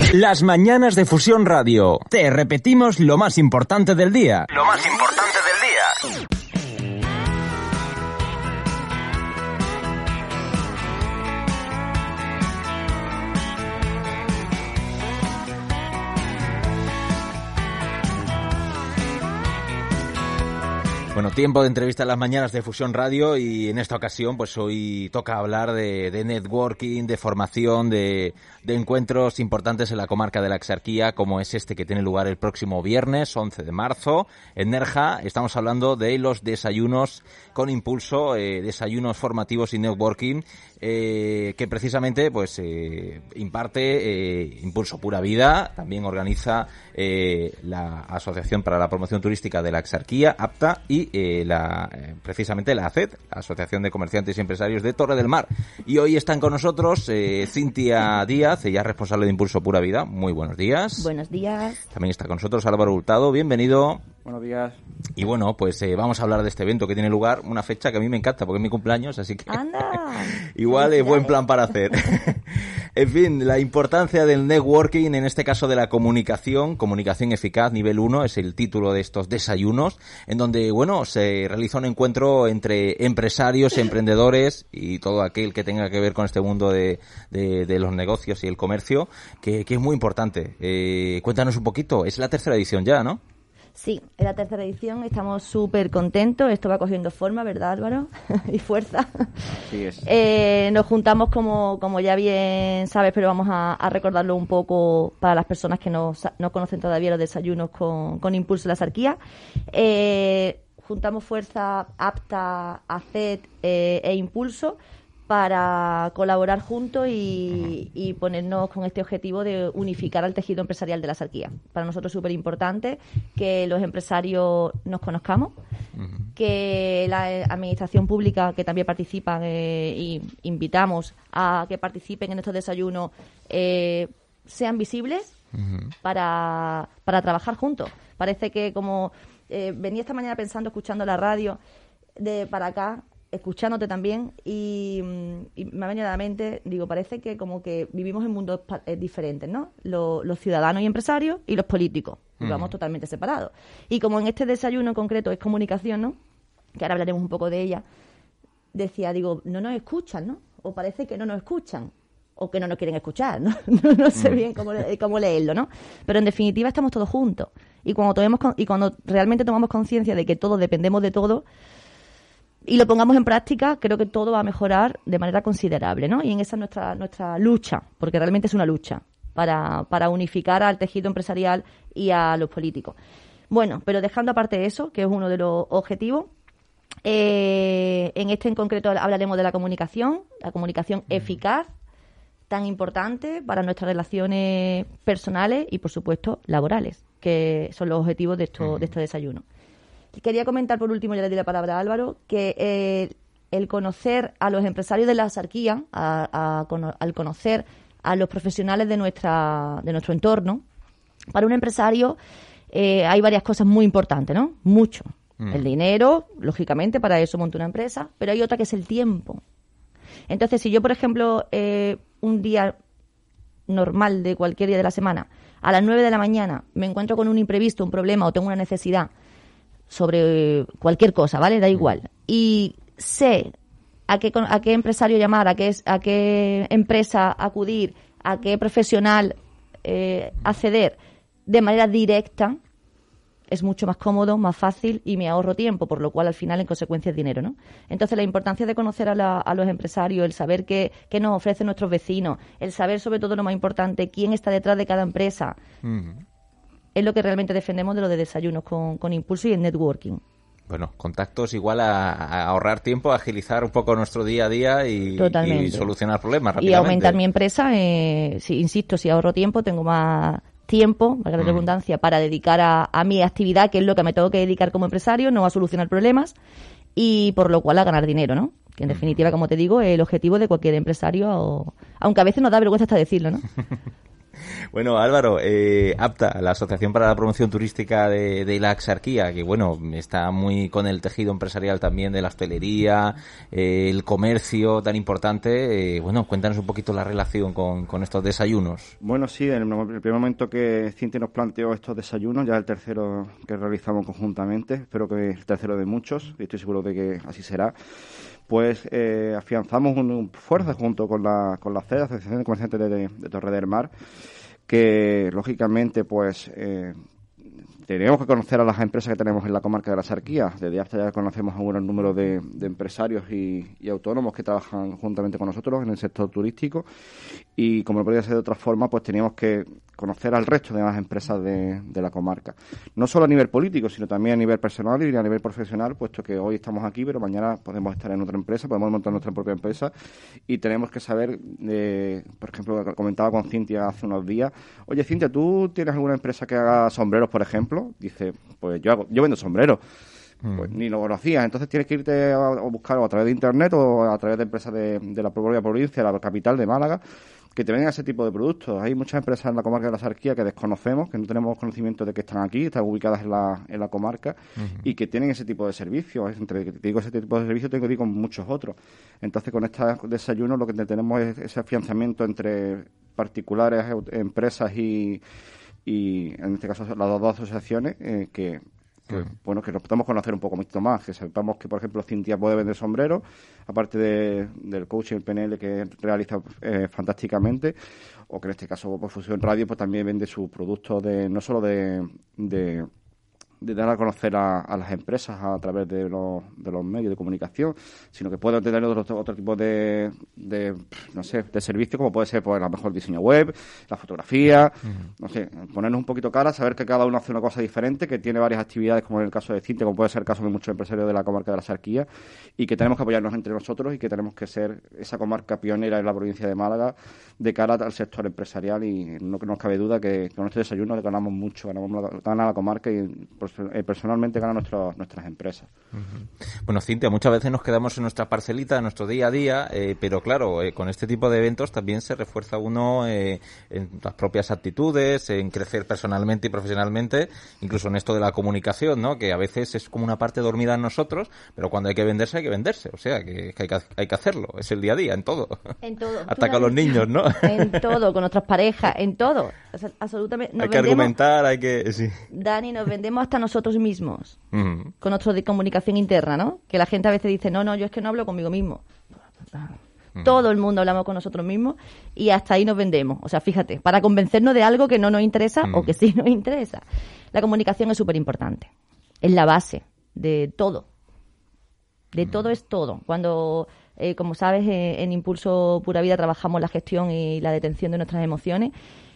Las mañanas de Fusión Radio. Te repetimos lo más importante del día. Lo más importante del día. Bueno, tiempo de entrevista en las mañanas de Fusión Radio y en esta ocasión pues hoy toca hablar de networking, de formación, de encuentros importantes en la comarca de la Axarquía, como es este que tiene lugar el próximo viernes 11 de marzo en Nerja. Estamos hablando de los desayunos con impulso, desayunos formativos y networking que precisamente pues imparte Impulso Pura Vida, también organiza la Asociación para la Promoción Turística de la Axarquía, APTA, y precisamente la ACET, la Asociación de Comerciantes y Empresarios de Torre del Mar. Y hoy están con nosotros Cintia Díaz, ella es responsable de Impulso Pura Vida. Muy buenos días. Buenos días. También está con nosotros Álvaro Hurtado, bienvenido. Buenos días. Y bueno, pues vamos a hablar de este evento que tiene lugar, una fecha que a mí me encanta porque es mi cumpleaños, así que ¡anda! igual es buen plan para hacer. En fin, la importancia del networking, en este caso de la comunicación eficaz, nivel 1, es el título de estos desayunos, en donde, bueno, se realiza un encuentro entre empresarios, emprendedores y todo aquel que tenga que ver con este mundo de los negocios y el comercio, que es muy importante. Cuéntanos un poquito, es la tercera edición ya, ¿no? Sí, es la tercera edición, estamos súper contentos, esto va cogiendo forma, ¿verdad, Álvaro? Y fuerza. Así es. Nos juntamos como ya bien sabes, pero vamos a recordarlo un poco para las personas que no conocen todavía los desayunos con Impulso de la Axarquía. Juntamos fuerza APTA, ACET e Impulso para colaborar juntos y ponernos con este objetivo de unificar al tejido empresarial de la Axarquía. Para nosotros es súper importante que los empresarios nos conozcamos, que la administración pública, que también participan, y invitamos a que participen en estos desayunos, sean visibles para trabajar juntos. Parece que como venía esta mañana pensando, escuchando la radio para acá, escuchándote también, y me ha venido a la mente, digo, parece que como que vivimos en mundos diferentes, ¿no? Los ciudadanos y empresarios y los políticos, vivamos totalmente separados. Y como en este desayuno en concreto es comunicación, ¿no? Que ahora hablaremos un poco de ella, decía, digo, no nos escuchan, ¿no? O parece que no nos escuchan, o que no nos quieren escuchar, ¿no? No sé bien cómo leerlo, ¿no? Pero en definitiva estamos todos juntos. Y cuando realmente tomamos conciencia de que todos dependemos de todo, y lo pongamos en práctica, creo que todo va a mejorar de manera considerable, ¿no? Y en esa es nuestra lucha, porque realmente es una lucha para unificar al tejido empresarial y a los políticos. Bueno, pero dejando aparte eso, que es uno de los objetivos, en este en concreto hablaremos de la comunicación eficaz, tan importante para nuestras relaciones personales y, por supuesto, laborales, que son los objetivos de este desayuno. Quería comentar por último, ya le di la palabra a Álvaro, que el conocer a los empresarios de la Axarquía, al conocer a los profesionales de nuestro entorno, para un empresario hay varias cosas muy importantes, ¿no? Mucho. El dinero, lógicamente, para eso monta una empresa, pero hay otra que es el tiempo. Entonces, si yo, por ejemplo, un día normal de cualquier día de la semana, a las 9 de la mañana me encuentro con un imprevisto, un problema o tengo una necesidad sobre cualquier cosa, ¿vale? Da igual. Y sé a qué empresario llamar, a qué empresa acudir, a qué profesional acceder de manera directa, es mucho más cómodo, más fácil y me ahorro tiempo, por lo cual al final en consecuencia es dinero, ¿no? Entonces la importancia de conocer a los empresarios, el saber qué nos ofrecen nuestros vecinos, el saber sobre todo lo más importante, quién está detrás de cada empresa, es lo que realmente defendemos de lo de desayunos con Impulso y el networking. Bueno, contactos igual a ahorrar tiempo, a agilizar un poco nuestro día a día y solucionar problemas rápidamente. Y aumentar mi empresa, insisto, si ahorro tiempo, tengo más tiempo, valga la redundancia, para dedicar a mi actividad, que es lo que me tengo que dedicar como empresario, no a solucionar problemas, y por lo cual a ganar dinero, ¿no? Que en definitiva, como te digo, es el objetivo de cualquier empresario, aunque a veces nos da vergüenza hasta decirlo, ¿no? Bueno, Álvaro, APTA, la Asociación para la Promoción Turística de la Axarquía, que bueno, está muy con el tejido empresarial también de la hostelería, el comercio tan importante. Bueno, cuéntanos un poquito la relación con estos desayunos. Bueno, sí, en el primer momento que Cintia nos planteó estos desayunos, ya el tercero que realizamos conjuntamente, espero que el tercero de muchos, y estoy seguro de que así será, pues afianzamos una fuerza junto con la CED, Asociación de Comerciantes de Torre del Mar, que lógicamente pues tenemos que conocer a las empresas que tenemos en la comarca de la Axarquía. Desde hasta ya conocemos a un gran número de empresarios y autónomos que trabajan juntamente con nosotros en el sector turístico, y como no podía ser de otra forma, pues teníamos que conocer al resto de las empresas de la comarca. No solo a nivel político, sino también a nivel personal y a nivel profesional, puesto que hoy estamos aquí, pero mañana podemos estar en otra empresa, podemos montar nuestra propia empresa, y tenemos que saber, por ejemplo, comentaba con Cintia hace unos días, oye, Cintia, ¿tú tienes alguna empresa que haga sombreros, por ejemplo? Dice, pues yo vendo sombreros. Pues ni lo conocías, entonces tienes que irte a buscarlo a través de internet o a través de empresas de la propia provincia, la capital de Málaga, que te venden ese tipo de productos. Hay muchas empresas en la comarca de la Axarquía que desconocemos, que no tenemos conocimiento de que están aquí, están ubicadas en la comarca, y que tienen ese tipo de servicios. Entre que te digo ese tipo de servicios, tengo que ir con muchos otros. Entonces, con estos desayunos lo que tenemos es ese afianzamiento entre particulares, empresas y en este caso las dos asociaciones que nos podemos conocer un poco más, que sepamos que, por ejemplo, Cintia puede vender sombreros, aparte del coaching, el PNL que realiza fantásticamente, o que en este caso por Fusión Radio pues también vende sus productos no solo de dar a conocer a las empresas a través de los medios de comunicación, sino que puede tener otro tipo de servicio, como puede ser pues a lo mejor el diseño web, la fotografía, no sé, ponernos un poquito cara, saber que cada uno hace una cosa diferente, que tiene varias actividades, como en el caso de Cintia, como puede ser el caso de muchos empresarios de la comarca de la Axarquía, y que tenemos que apoyarnos entre nosotros y que tenemos que ser esa comarca pionera en la provincia de Málaga de cara al sector empresarial, y no nos cabe duda que con este desayuno le ganamos mucho, gana la comarca y personalmente ganan nuestras empresas. Bueno, Cintia, muchas veces nos quedamos en nuestra parcelita, en nuestro día a día, pero claro, con este tipo de eventos también se refuerza uno en las propias actitudes, en crecer personalmente y profesionalmente, incluso en esto de la comunicación, ¿no? Que a veces es como una parte dormida en nosotros, pero cuando hay que venderse, hay que venderse. O sea, que hay que hacerlo. Es el día a día, en todo. En todo. Hasta con los niños, ¿no? En todo, con nuestras parejas, en todo. O sea, absolutamente. Hay que argumentar, hay que... Sí. Dani, nos vendemos hasta nosotros mismos, con otro de comunicación interna, ¿no? Que la gente a veces dice, no, yo es que no hablo conmigo mismo. Todo el mundo hablamos con nosotros mismos y hasta ahí nos vendemos. O sea, fíjate, para convencernos de algo que no nos interesa o que sí nos interesa. La comunicación es súper importante. Es la base de todo. De todo es todo. Cuando, como sabes, en Impulso Pura Vida trabajamos la gestión y la detención de nuestras emociones.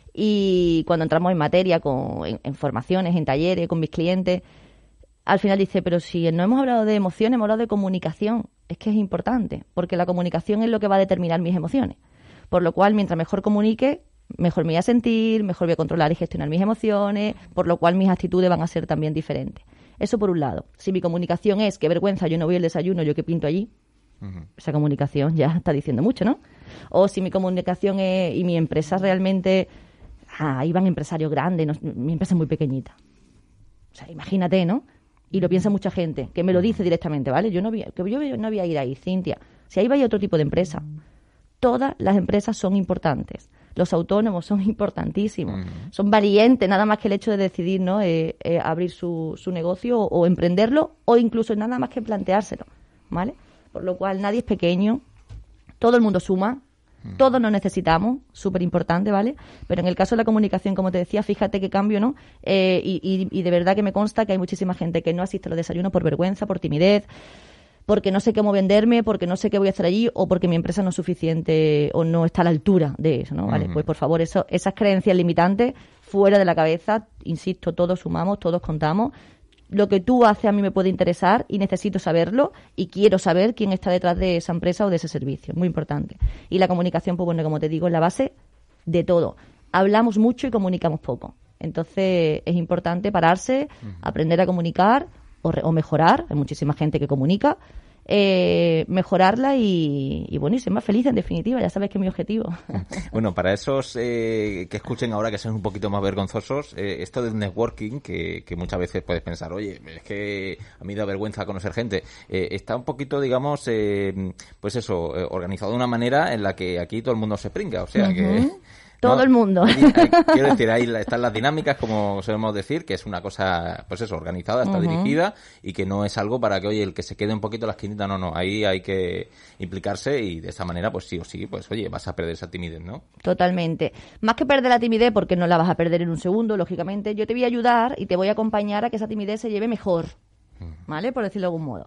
Y cuando entramos en materia, en formaciones, en talleres, con mis clientes, al final dice, pero si no hemos hablado de emociones, hemos hablado de comunicación. Es que es importante, porque la comunicación es lo que va a determinar mis emociones. Por lo cual, mientras mejor comunique, mejor me voy a sentir, mejor voy a controlar y gestionar mis emociones, por lo cual mis actitudes van a ser también diferentes. Eso por un lado. Si mi comunicación es, qué vergüenza, yo no voy al desayuno, yo qué pinto allí, esa comunicación ya está diciendo mucho, ¿no? O si mi comunicación es, y mi empresa realmente... ahí van empresarios grandes, mi empresa es muy pequeñita. O sea, imagínate, ¿no? Y lo piensa mucha gente, que me lo dice directamente, ¿vale? Yo no voy a ir ahí, Cintia. Si ahí va a otro tipo de empresa. Todas las empresas son importantes. Los autónomos son importantísimos. Son valientes, nada más que el hecho de decidir, ¿no? Abrir su negocio o emprenderlo, o incluso nada más que planteárselo, ¿vale? Por lo cual nadie es pequeño, todo el mundo suma. Todos nos necesitamos, súper importante, ¿vale? Pero en el caso de la comunicación, como te decía, fíjate qué cambio, ¿no? Y de verdad que me consta que hay muchísima gente que no asiste a los desayunos por vergüenza, por timidez, porque no sé cómo venderme, porque no sé qué voy a hacer allí, o porque mi empresa no es suficiente o no está a la altura de eso, ¿no? ¿Vale? Pues por favor, esas creencias limitantes fuera de la cabeza, insisto, todos sumamos, todos contamos. Lo que tú haces a mí me puede interesar y necesito saberlo y quiero saber quién está detrás de esa empresa o de ese servicio. Muy importante. Y la comunicación, pues bueno, como te digo, es la base de todo. Hablamos mucho y comunicamos poco. Entonces es importante pararse, aprender a comunicar o mejorar. Hay muchísima gente que comunica mejorarla y bueno, y ser más feliz en definitiva, ya sabes que es mi objetivo. Bueno, para esos que escuchen ahora que sean un poquito más vergonzosos, esto del networking, que muchas veces puedes pensar, oye, es que a mí da vergüenza conocer gente, está un poquito, digamos, pues eso, organizado de una manera en la que aquí todo el mundo se pringa, o sea que... Todo el mundo. Quiero decir, ahí están las dinámicas, como solemos decir, que es una cosa, pues eso, organizada, está dirigida y que no es algo para que, oye, el que se quede un poquito en la esquinita, no, ahí hay que implicarse y de esa manera, pues sí o sí, pues oye, vas a perder esa timidez, ¿no? Totalmente. Más que perder la timidez, porque no la vas a perder en un segundo, lógicamente, yo te voy a ayudar y te voy a acompañar a que esa timidez se lleve mejor, ¿vale? Por decirlo de algún modo.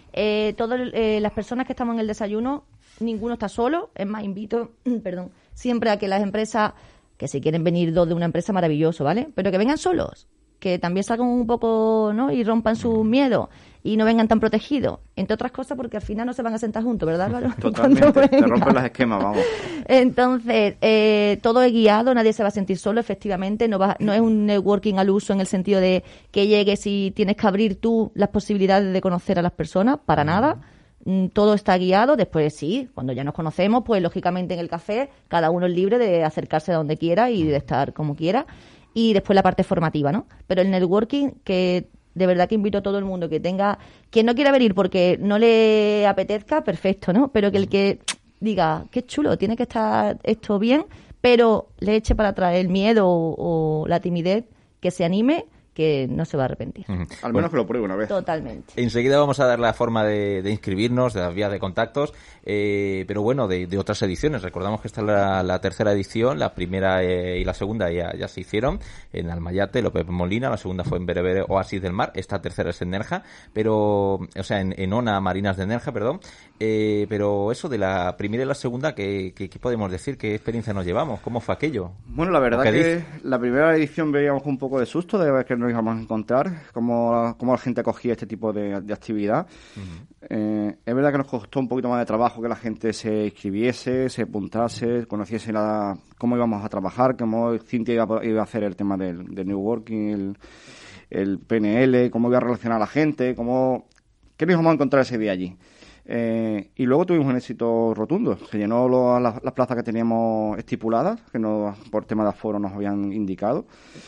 Las personas que estamos en el desayuno, ninguno está solo. Es más, invito, siempre a que las empresas, que si quieren venir dos de una empresa, maravilloso, ¿vale? Pero que vengan solos, que también salgan un poco, ¿no? Y rompan sus miedos y no vengan tan protegidos. Entre otras cosas, porque al final no se van a sentar juntos, ¿verdad, Álvaro? Totalmente, te rompen los esquemas, vamos. Entonces, todo es guiado, nadie se va a sentir solo, efectivamente. No es un networking al uso en el sentido de que llegues y tienes que abrir tú las posibilidades de conocer a las personas, para nada. Todo está guiado. Después sí, cuando ya nos conocemos, pues lógicamente en el café cada uno es libre de acercarse a donde quiera y de estar como quiera. Y después la parte formativa, ¿no? Pero el networking, que de verdad que invito a todo el mundo que no quiera venir porque no le apetezca, perfecto, ¿no? Pero que el que diga, qué chulo, tiene que estar esto bien, pero le eche para atrás el miedo o la timidez, que se anime, que no se va a arrepentir. Al menos que lo pruebe una vez. Totalmente. Enseguida vamos a dar la forma de inscribirnos, de las vías de contactos, pero bueno, de otras ediciones. Recordamos que esta es la tercera edición, la primera y la segunda ya se hicieron en Almayate, López Molina, la segunda fue en Berebere, Oasis del Mar, esta tercera es en Nerja, pero, o sea, en Ona Marinas de Nerja, perdón, pero eso de la primera y la segunda, ¿qué podemos decir? ¿Qué experiencia nos llevamos? ¿Cómo fue aquello? Bueno, la verdad que la primera edición veíamos un poco de susto de ver que nos íbamos a encontrar, cómo la gente acogía este tipo de actividad. Es verdad que nos costó un poquito más de trabajo que la gente se inscribiese, se apuntase, conociese cómo íbamos a trabajar, cómo Cintia iba a hacer el tema del networking, el PNL, cómo iba a relacionar a la gente, qué nos íbamos a encontrar ese día allí. Y luego tuvimos un éxito rotundo. Se llenó las plazas que teníamos estipuladas, que por tema de aforo nos habían indicado.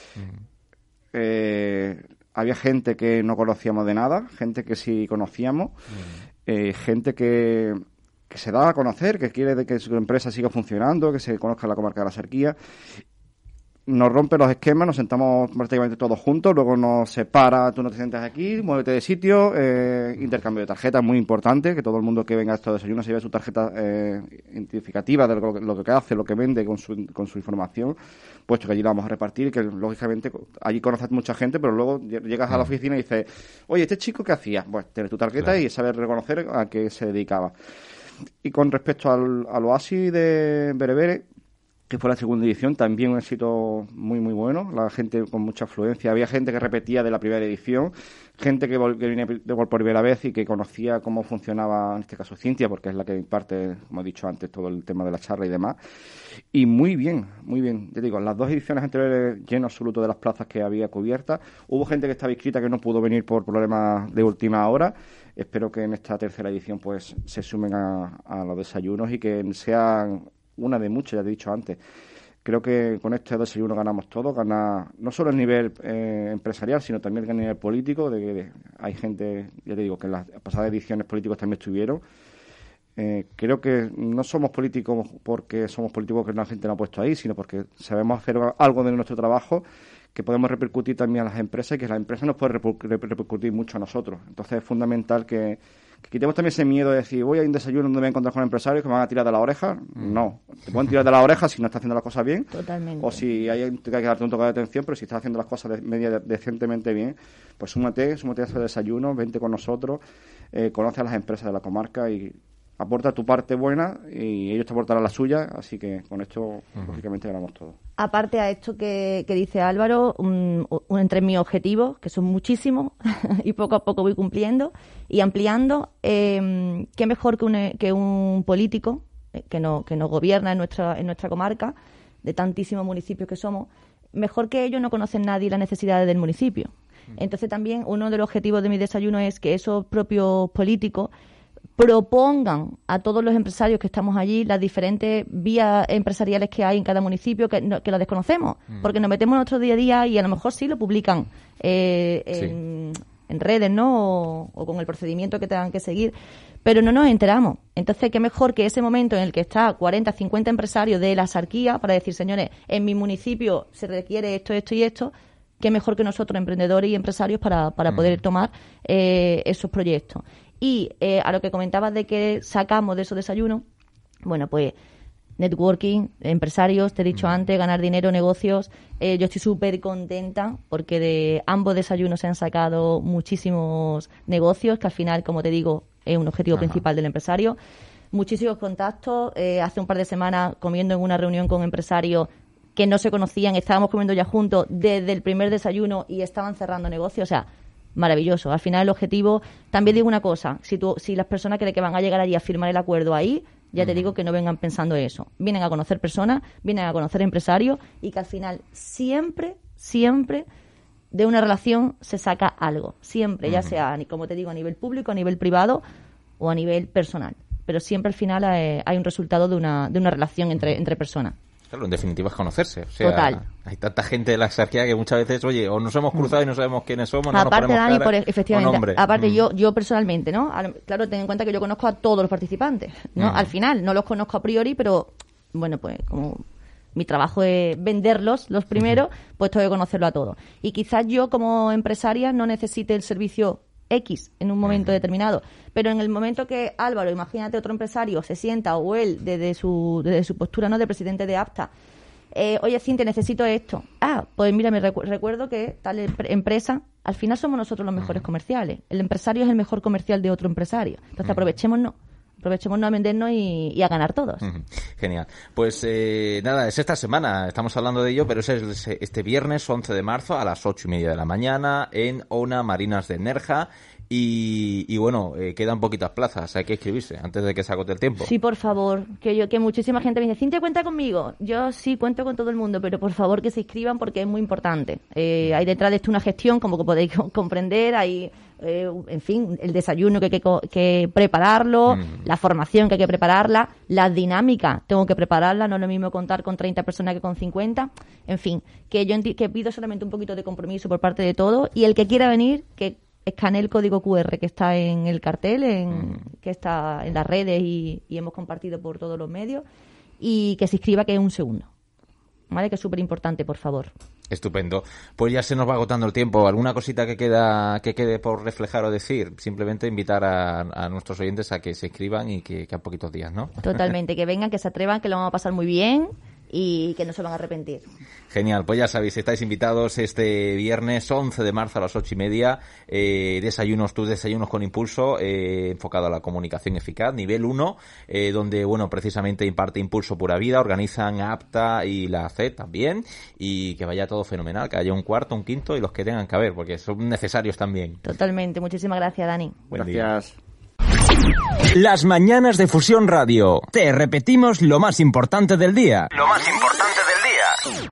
Había gente que no conocíamos de nada, gente que sí conocíamos, gente que se da a conocer, que quiere de que su empresa siga funcionando, que se conozca la comarca de la Axarquía. Nos rompe los esquemas, nos sentamos prácticamente todos juntos, luego nos separa, tú no te sientas aquí, muévete de sitio, intercambio de tarjetas, muy importante, que todo el mundo que venga a estos desayunos se lleve su tarjeta identificativa de lo que hace, lo que vende con su información, puesto que allí la vamos a repartir, que lógicamente allí conoces mucha gente, pero luego llegas a la oficina y dices, oye, ¿este chico qué hacía? Pues tienes tu tarjeta, claro, y saber reconocer a qué se dedicaba. Y con respecto al Oasis de Berebere, que fue la segunda edición, también un éxito muy muy bueno, la gente con mucha afluencia, había gente que repetía de la primera edición, gente que venía por primera vez y que conocía cómo funcionaba, en este caso Cintia, porque es la que imparte, como he dicho antes, todo el tema de la charla y demás, y muy bien, te digo, las dos ediciones anteriores lleno absoluto de las plazas que había cubiertas, hubo gente que estaba inscrita que no pudo venir por problemas de última hora. Espero que en esta tercera edición pues se sumen a los desayunos y que sean una de muchas, ya te he dicho antes. Creo que con este desayuno ganamos todo, gana no solo el nivel empresarial, sino también el nivel político. Hay gente, ya te digo, que en las pasadas ediciones políticos también estuvieron. Creo que no somos políticos porque somos políticos que la gente nos ha puesto ahí, sino porque sabemos hacer algo de nuestro trabajo que podemos repercutir también a las empresas y que las empresas nos pueden repercutir mucho a nosotros. Entonces es fundamental que quitemos también ese miedo de decir, voy a un desayuno donde me voy a encontrar con empresarios que me van a tirar de la oreja. No, te pueden tirar de la oreja si no estás haciendo las cosas bien. Totalmente. O si hay que darte un toque de atención, pero si estás haciendo las cosas decentemente bien, pues súmate a ese desayuno, vente con nosotros, conoce a las empresas de la comarca y aporta tu parte buena y ellos te aportarán la suya, así que con esto lógicamente ganamos todo. Aparte a esto que dice Álvaro, entre mis objetivos, que son muchísimos y poco a poco voy cumpliendo y ampliando, qué mejor que un político que nos gobierna en nuestra comarca, de tantísimos municipios que somos, mejor que ellos no conocen nadie las necesidades del municipio. Entonces también uno de los objetivos de mi desayuno es que esos propios políticos propongan a todos los empresarios que estamos allí las diferentes vías empresariales que hay en cada municipio, que las desconocemos, porque nos metemos en nuestro día a día y a lo mejor sí lo publican en redes, ¿no? O con el procedimiento que tengan que seguir, pero no nos enteramos. Entonces, qué mejor que ese momento en el que está 40, 50 empresarios de la Axarquía para decir, señores, en mi municipio se requiere esto, esto y esto, qué mejor que nosotros, emprendedores y empresarios, para poder tomar esos proyectos. Y a lo que comentabas de que sacamos de esos desayunos, bueno, pues networking, empresarios, te he dicho antes, ganar dinero, negocios. Yo estoy súper contenta porque de ambos desayunos se han sacado muchísimos negocios, que al final, como te digo, es un objetivo principal del empresario. Muchísimos contactos. Hace un par de semanas, comiendo en una reunión con empresarios que no se conocían, estábamos comiendo ya juntos desde el primer desayuno y estaban cerrando negocios. O sea, maravilloso. Al final el objetivo, también digo una cosa, si las personas creen que van a llegar allí a firmar el acuerdo ahí, ya te digo que no vengan pensando eso. Vienen a conocer personas, vienen a conocer empresarios y que al final siempre de una relación se saca algo. Siempre, ya sea, como te digo, a nivel público, a nivel privado o a nivel personal. Pero siempre al final hay un resultado de una relación entre personas. Claro, en definitiva es conocerse. O sea, total. Hay tanta gente de la Axarquía que muchas veces, oye, o nos hemos cruzado y no sabemos quiénes somos, no aparte, nos ponemos Dani, cara, efectivamente, o nombre. aparte yo personalmente, ¿no? Claro, ten en cuenta que yo conozco a todos los participantes, ¿no? Al final, no los conozco a priori, pero, bueno, pues como mi trabajo es venderlos los primeros, pues tengo que conocerlo a todos. Y quizás yo como empresaria no necesite el servicio X en un momento determinado, pero en el momento que Álvaro, imagínate otro empresario, se sienta, o él desde su postura, ¿no?, de presidente de APTA, oye, Cintia, necesito esto. Pues mira, me recuerdo que tal empresa, al final somos nosotros los mejores comerciales. El empresario es el mejor comercial de otro empresario. Entonces aprovechémonos a vendernos y a ganar todos. Genial. Pues nada, es esta semana, estamos hablando de ello, pero es este viernes 11 de marzo a las 8:30 de la mañana en Ona Marinas de Nerja. Y bueno, quedan poquitas plazas, hay que inscribirse antes de que se agote el tiempo. Sí, por favor, que muchísima gente me dice, Cintia, cuenta conmigo. Yo sí cuento con todo el mundo, pero por favor que se inscriban porque es muy importante. Hay detrás de esto una gestión, como que podéis comprender, hay, en fin, el desayuno que hay que prepararlo, la formación que hay que prepararla, la dinámica tengo que prepararla, no es lo mismo contar con 30 personas que con 50. En fin, que yo que pido solamente un poquito de compromiso por parte de todos, y el que quiera venir, que escanee el código QR que está en el cartel, que está en las redes y hemos compartido por todos los medios, y que se inscriba, que es un segundo, ¿vale? Que es súper importante, por favor. Estupendo. Pues ya se nos va agotando el tiempo. ¿Alguna cosita que quede por reflejar o decir? Simplemente invitar a nuestros oyentes a que se inscriban y que a poquitos días, ¿no? Totalmente, que vengan, que se atrevan, que lo vamos a pasar muy bien y que no se van a arrepentir. Genial, pues ya sabéis, estáis invitados este viernes 11 de marzo a las 8:30, tus desayunos con Impulso, enfocado a la comunicación eficaz, nivel 1, donde, bueno, precisamente imparte Impulso Pura Vida, organizan APTA y la CED también, y que vaya todo fenomenal, que haya un cuarto, un quinto y los que tengan que haber, porque son necesarios también. Totalmente, muchísimas gracias, Dani. Gracias. Las mañanas de Fusión Radio. Te repetimos lo más importante del día.